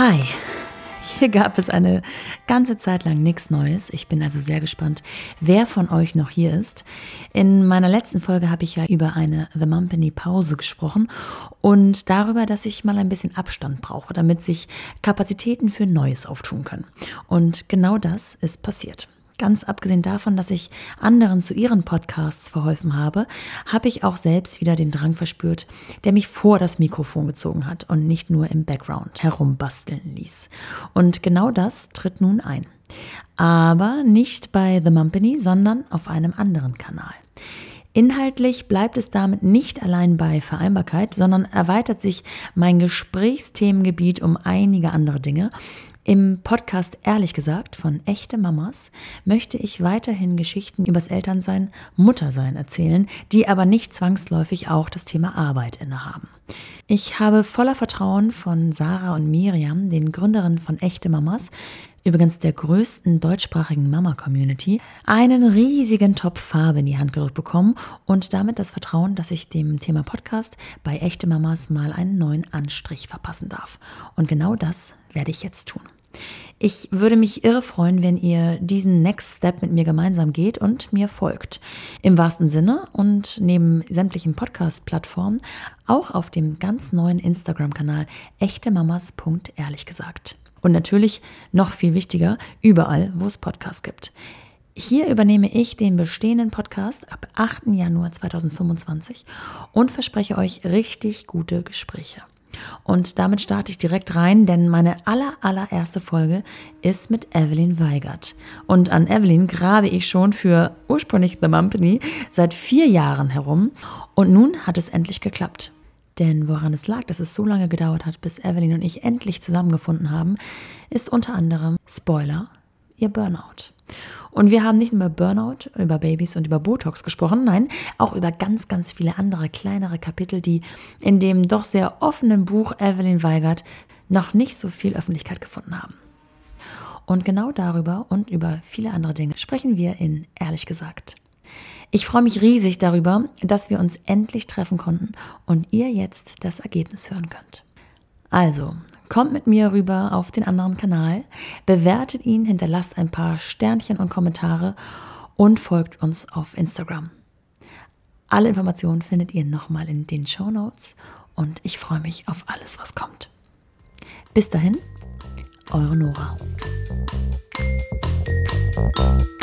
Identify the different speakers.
Speaker 1: Hi, hier gab es eine ganze Zeit lang nichts Neues. Ich bin also sehr gespannt, wer von euch noch hier ist. In meiner letzten Folge habe ich ja über eine The Mumpany Pause gesprochen und darüber, dass ich mal ein bisschen Abstand brauche, damit sich Kapazitäten für Neues auftun können. Und genau das ist passiert. Ganz abgesehen davon, dass ich anderen zu ihren Podcasts verholfen habe, habe ich auch selbst wieder den Drang verspürt, der mich vor das Mikrofon gezogen hat und nicht nur im Background herumbasteln ließ. Und genau das tritt nun ein. Aber nicht bei The Mumpany, sondern auf einem anderen Kanal. Inhaltlich bleibt es damit nicht allein bei Vereinbarkeit, sondern erweitert sich mein Gesprächsthemengebiet um einige andere Dinge. Im Podcast Ehrlich gesagt von Echte Mamas möchte ich weiterhin Geschichten übers Elternsein, Muttersein erzählen, die aber nicht zwangsläufig auch das Thema Arbeit innehaben. Ich habe voller Vertrauen von Sarah und Miriam, den Gründerinnen von Echte Mamas, übrigens der größten deutschsprachigen Mama-Community, einen riesigen Topf Farbe in die Hand gedrückt bekommen und damit das Vertrauen, dass ich dem Thema Podcast bei Echte Mamas mal einen neuen Anstrich verpassen darf. Und genau das werde ich jetzt tun. Ich würde mich irre freuen, wenn ihr diesen Next Step mit mir gemeinsam geht und mir folgt. Im wahrsten Sinne und neben sämtlichen Podcast-Plattformen auch auf dem ganz neuen Instagram-Kanal echtemamas.ehrlichgesagt. Und natürlich, noch viel wichtiger, überall, wo es Podcasts gibt. Hier übernehme ich den bestehenden Podcast ab 8. Januar 2025 und verspreche euch richtig gute Gespräche. Und damit starte ich direkt rein, denn meine allererste Folge ist mit Evelyn Weigert. Und an Evelyn grabe ich schon für ursprünglich The Mumpany seit 4 Jahren herum. Und nun hat es endlich geklappt. Denn woran es lag, dass es so lange gedauert hat, bis Evelyn und ich endlich zusammengefunden haben, ist unter anderem, Spoiler, ihr Burnout. Und wir haben nicht nur über Burnout, über Babys und über Botox gesprochen, nein, auch über ganz, ganz viele andere kleinere Kapitel, die in dem doch sehr offenen Buch Evelyn Weigert noch nicht so viel Öffentlichkeit gefunden haben. Und genau darüber und über viele andere Dinge sprechen wir in Ehrlich gesagt. Ich freue mich riesig darüber, dass wir uns endlich treffen konnten und ihr jetzt das Ergebnis hören könnt. Also, kommt mit mir rüber auf den anderen Kanal, bewertet ihn, hinterlasst ein paar Sternchen und Kommentare und folgt uns auf Instagram. Alle Informationen findet ihr nochmal in den Shownotes und ich freue mich auf alles, was kommt. Bis dahin, eure Nora.